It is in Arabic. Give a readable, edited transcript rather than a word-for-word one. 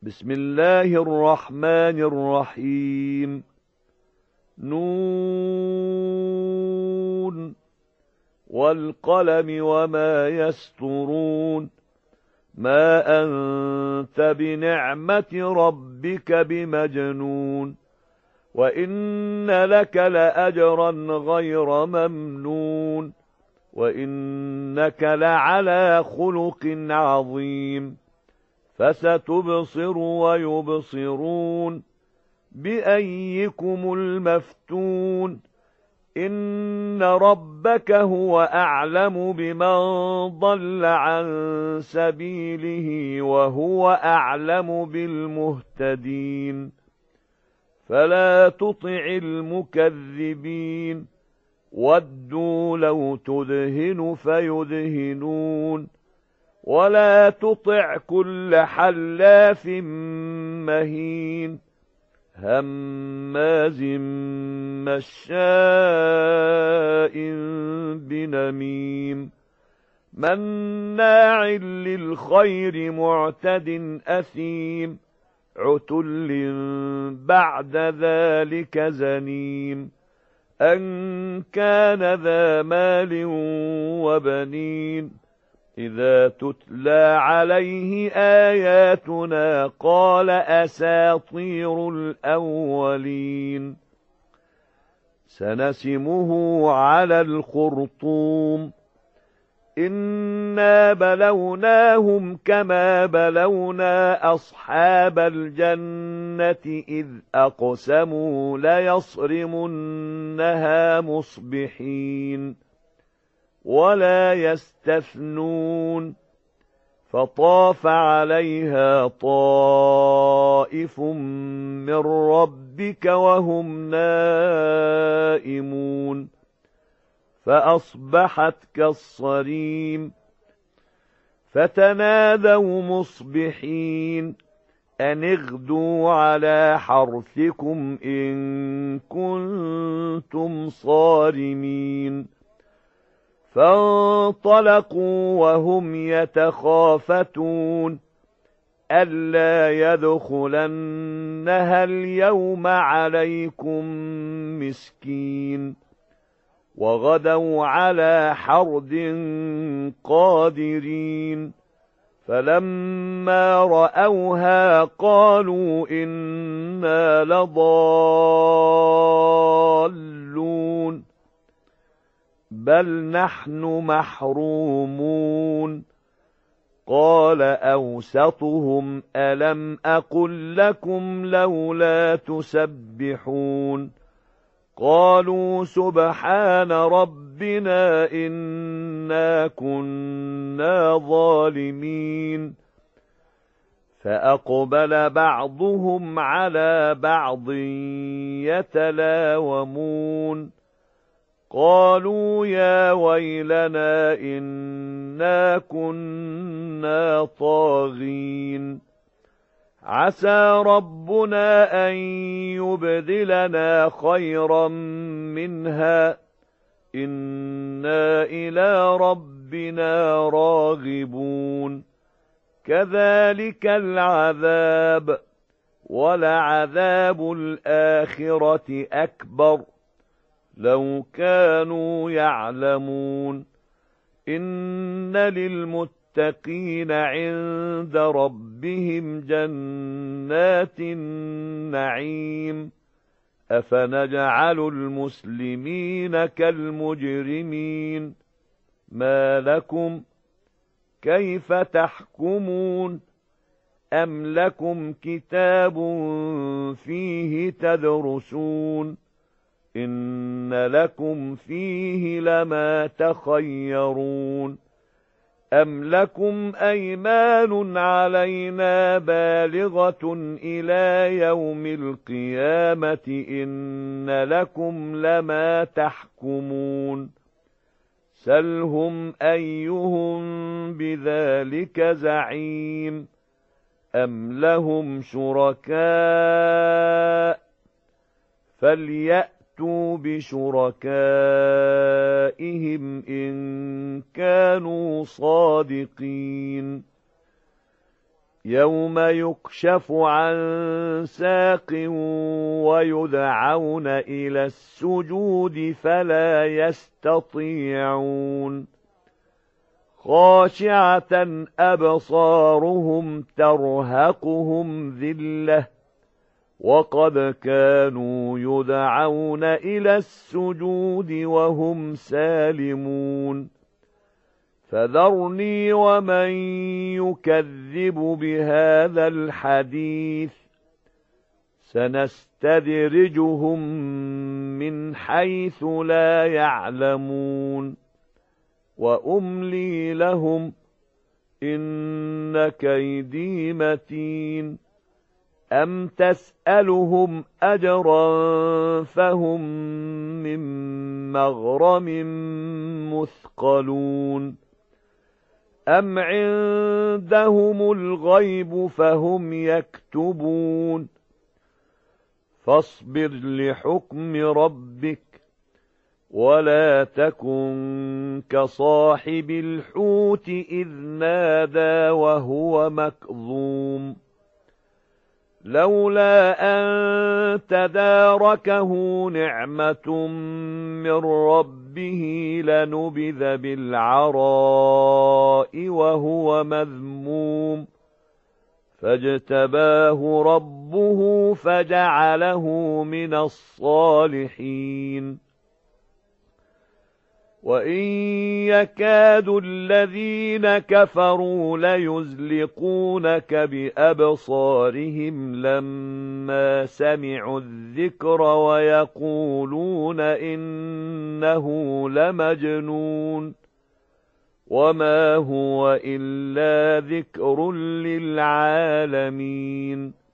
بسم الله الرحمن الرحيم. نون والقلم وما يسطرون. ما أنت بنعمة ربك بمجنون. وإن لك لأجرا غير ممنون. وإنك لعلى خلق عظيم. فستبصر ويبصرون بأيكم المفتون. إن ربك هو أعلم بمن ضل عن سبيله وهو أعلم بالمهتدين. فلا تطع المكذبين. ودوا لو تدهن فيدهنون. ولا تطع كل حلاف مهين هماز مشاء بنميم مناع للخير معتد أثيم عتل بعد ذلك زنيم أن كان ذا مال وبنين إذا تتلى عليه آياتنا قال أساطير الأولين. سنسمه على الخرطوم. إنا بلوناهم كما بلونا أصحاب الجنة إذ أقسموا ليصرمنها مصبحين ولا يستثنون. فطاف عليها طائف من ربك وهم نائمون فأصبحت كالصريم. فتنادوا مصبحين أن اغدوا على حرثكم إن كنتم صارمين. فانطلقوا وهم يتخافتون ألا يدخلنها اليوم عليكم مسكين. وغدوا على حرد قادرين. فلما رأوها قالوا إنا لضالون بل نحن محرومون. قال أوسطهم ألم أقل لكم لولا تسبحون. قالوا سبحان ربنا إنا كنا ظالمين. فأقبل بعضهم على بعض يتلاومون قالوا يا ويلنا إنا كنا طاغين. عسى ربنا أن يبدلنا خيرا منها إنا إلى ربنا راغبون. كذلك العذاب ولعذاب الآخرة أكبر لو كانوا يعلمون. إن للمتقين عند ربهم جنات النعيم. أفنجعل المسلمين كالمجرمين ما لكم كيف تحكمون. أم لكم كتاب فيه تدرسون إن لكم فيه لما تخيرون. أم لكم أيمان علينا بالغة إلى يوم القيامة إن لكم لما تحكمون. سلهم أيهم بذلك زعيم. أم لهم شركاء فليأتوا بشركائهم إن كانوا صادقين. يوم يكشف عن ساق ويدعون إلى السجود فلا يستطيعون خاشعة أبصارهم ترهقهم ذلة وقد كانوا يدعون إلى السجود وهم سالمون فذرني ومن يكذب بهذا الحديث سنستدرجهم من حيث لا يعلمون وأملي لهم إن كيدي متين أم تسألهم أجرا فهم من مغرم مثقلون أم عندهم الغيب فهم يكتبون فاصبر لحكم ربك ولا تكن كصاحب الحوت إذ نادى وهو مكظوم لولا أن تداركه نعمة من ربه لنبذ بالعراء وهو مذموم فاجتباه ربه فجعله من الصالحين وإن يكاد الذين كفروا ليزلقونك بأبصارهم لما سمعوا الذكر ويقولون إنه لمجنون وما هو إلا ذكر للعالمين